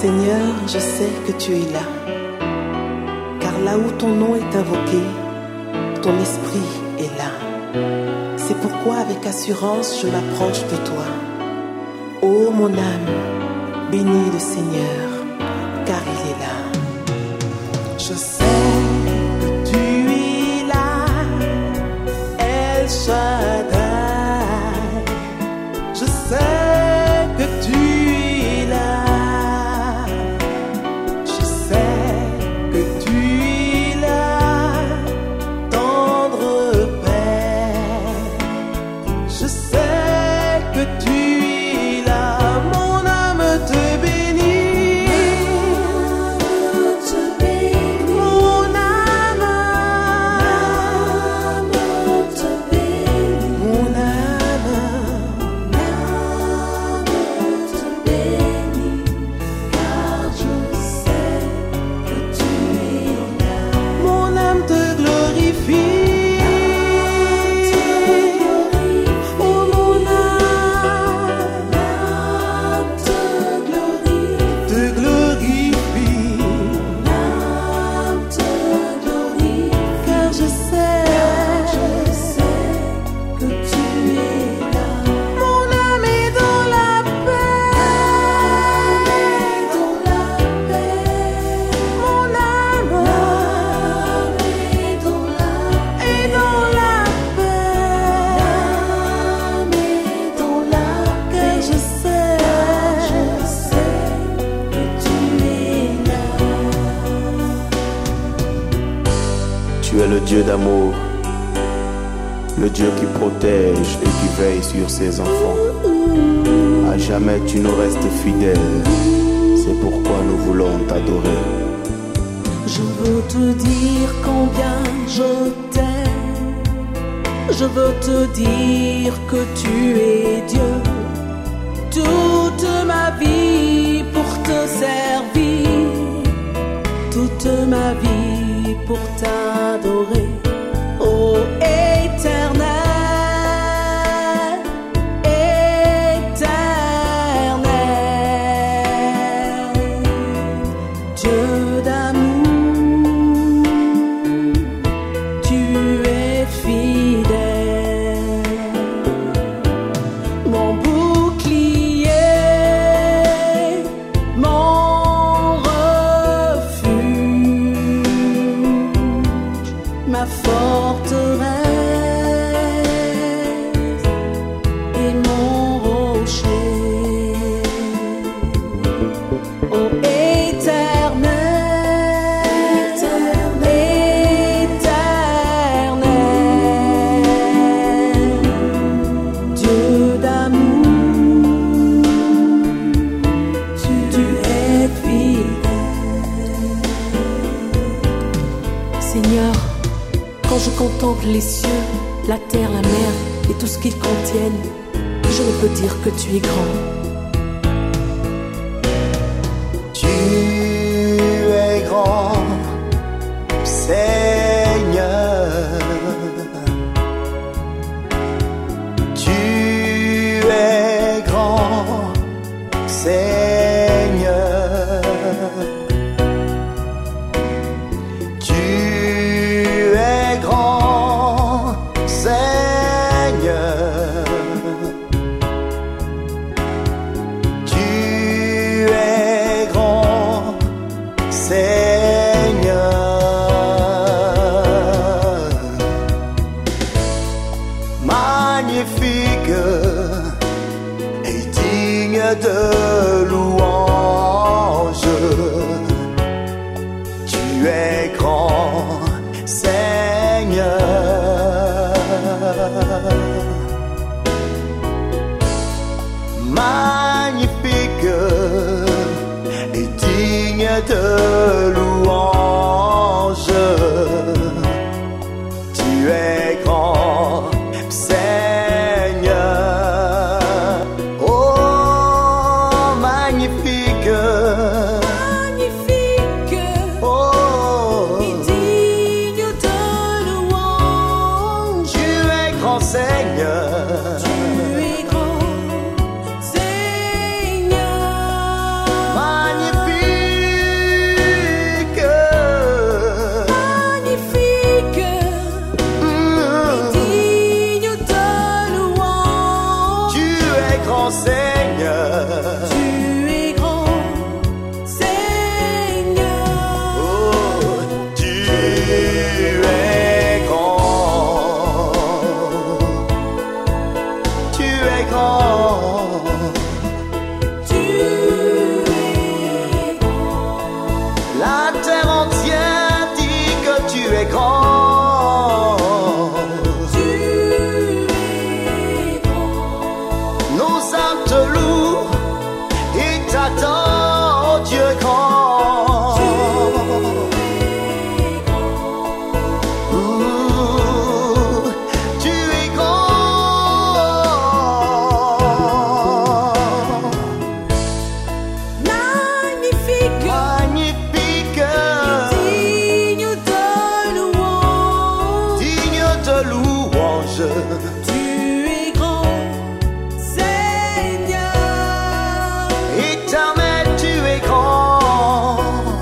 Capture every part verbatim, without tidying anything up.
Seigneur, je sais que tu es là, car là où ton nom est invoqué, ton esprit est là. C'est pourquoi avec assurance je m'approche de toi. Ô mon âme, bénis le Seigneur, car il est là. Je sais que tu es là, El Shaddai. Je sais que tu es là. Je sais que tu es là, tendre Père. Je sais que tu es là, mon âme te bénit. Mon âme te bénit. Mon âme te bénit, car je sais que tu es là. Mon âme te glorifie. Oh mon âme te glorifie. Te glorifie. L'âme te glorifie, car je sais, je sais que tu es là. Mon âme est dans la paix, dans la paix. Mon âme est dans la est dans la paix. L'âme est dans la paix, car je sais, je sais que tu es là. Tu es le Dieu d'amour, le Dieu qui protège et qui veille sur ses enfants. À jamais tu nous restes fidèle, c'est pourquoi nous voulons t'adorer. Je veux te dire combien je t'aime. Je veux te dire que tu es Dieu. Toute ma vie pour te servir, toute ma vie pour t'adorer. Ô éternel, éternel, Dieu d'amour, tu es fidèle, mon bouclier, mon refuge, ma forteresse et mon rocher. Ô éternel, éternel, Dieu d'amour, tu, tu es fidèle. Seigneur, quand je contemple les cieux, la terre, la mer et tout ce qu'ils contiennent, je ne peux dire que tu es grand. Tu es grand, Seigneur. Tu es grand, Seigneur. Tu es grand, Seigneur. Tu es grand, Seigneur. Magnifique et digne de louange. Tu es grand, Seigneur. Magnifique et digne de louange. Tu es grand, Seigneur. Oh, magnifique, Magnifique oh, et digne de louange. tu es grand, Seigneur. Tu es grand, Seigneur. t'attends, Dieu grand. Ouh, tu es grand. Magnifique, Magnifique, digne de louange. digne de louange. Tu es grand, Seigneur. Éternel, tu es grand.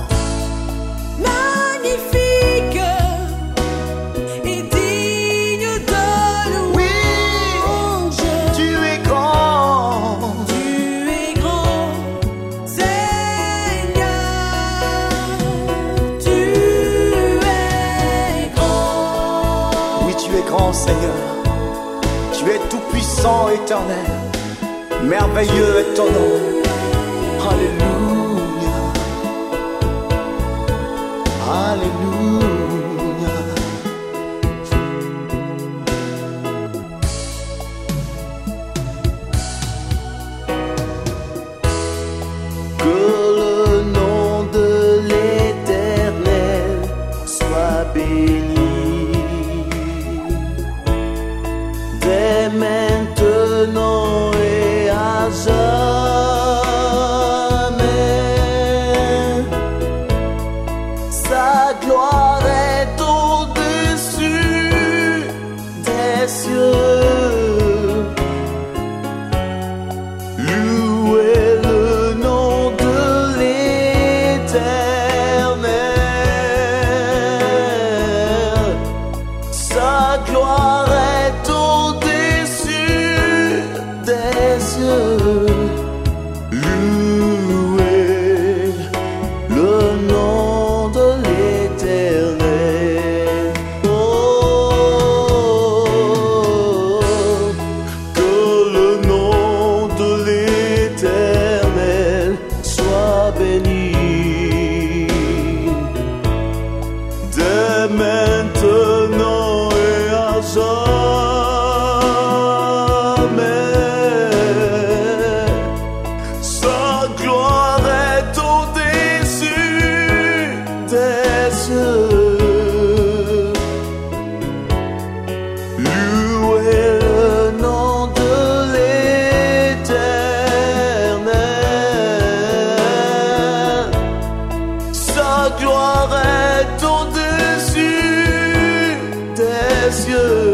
Magnifique et digne de louange. Tu es grand. Tu es grand, Seigneur. Tu es grand. Oui, tu es grand, Seigneur. Tu es tout puissant, éternel. Merveilleux est ton nom. Alléluia. Alléluia. Que le nom de l'Éternel soit béni dès maintenant et à jamais. Sa gloire est au-dessus des cieux. Louez le nom de l'Éternel. Sa gloire est au-dessus des cieux. Louez le nom de l'Éternel. Oh, que le nom de l'Éternel soit béni dès maintenant et à jamais. Sa gloire est au-dessus des cieux. Louez le nom de l'Éternel. Sa gloire est au-dessus des cieux.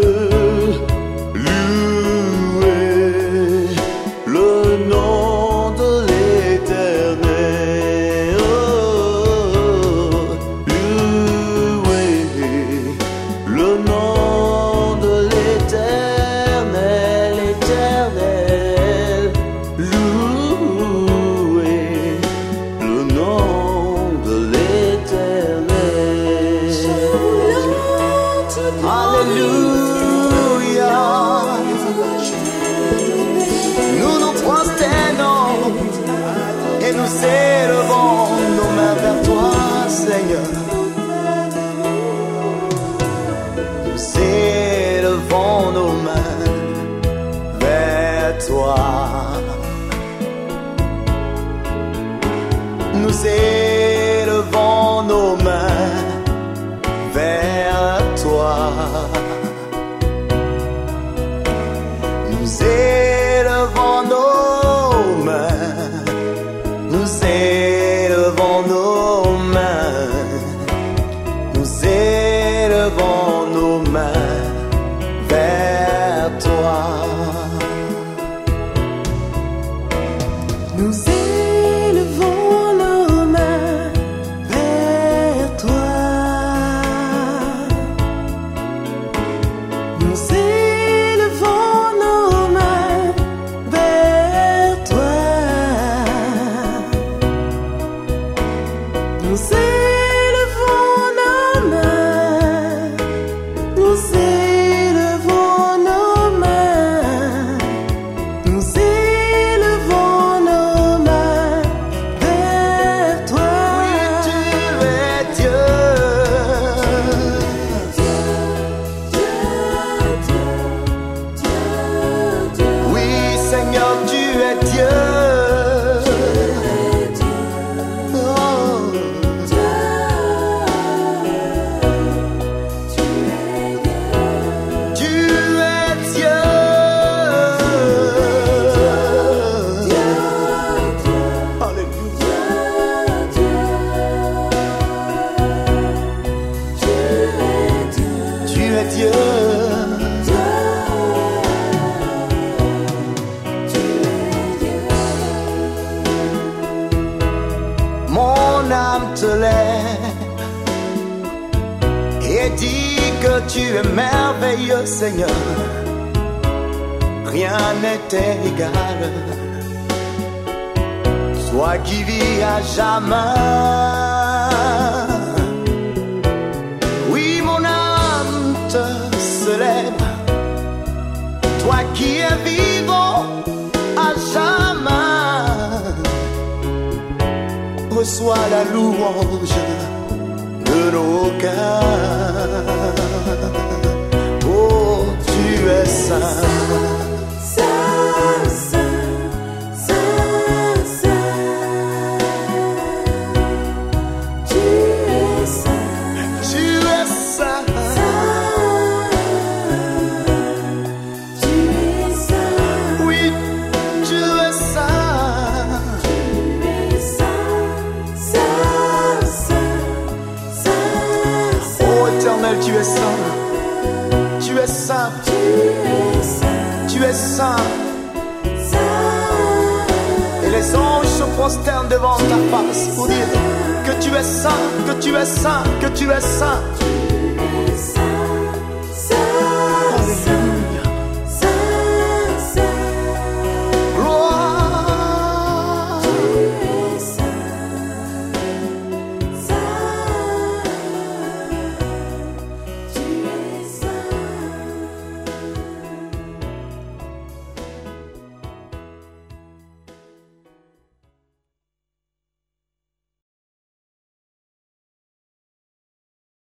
Louez le nom de l'Éternel. Oh, louez le nom de l'Éternel, l'Éternel. Louez le nom de l'Éternel. Alléluia. Nous nous prosternons et nous élevons nos mains vers toi, Seigneur. Nous élevons nos mains vers toi. Nous élevons nos mains vers toi. Nous élevons nos mains. Nous élevons nos mains. Nous élevons nos mains vers toi. Nous élevons nos mains vers toi. Nous élevons nos mains vers toi. Nous élevons nos mains. Nous élevons nos mains. Nous élevons nos mains. te lève et dis que tu es merveilleux, Seigneur. Rien n'est égal. Toi qui vis à jamais. Oui, mon âme te célèbre. Toi qui es vivant à jamais. Reçois la louange de nos cœurs. Oh, tu es saint. Tu es saint, tu es saint, tu es saint, et les anges se prosternent devant ta face pour dire que tu es saint, que tu es saint, que tu es saint.